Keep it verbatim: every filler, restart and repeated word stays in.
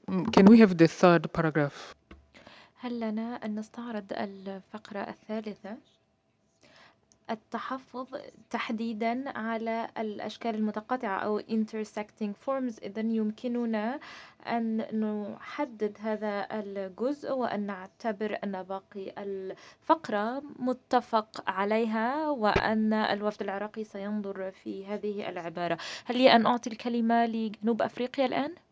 Mm, Can we have the third paragraph? هل لنا أن نستعرض الفقرة الثالثة؟ التحفظ تحديدًا على الأشكال المتقاطعة أو intersecting forms. إذن يمكننا أن نحدد هذا الجزء وأن نعتبر أن باقي الفقرة متفق عليها وأن الوفد العراقي سينظر في هذه العبارة. هل لي أن أعطي الكلمة لجنوب أفريقيا الآن؟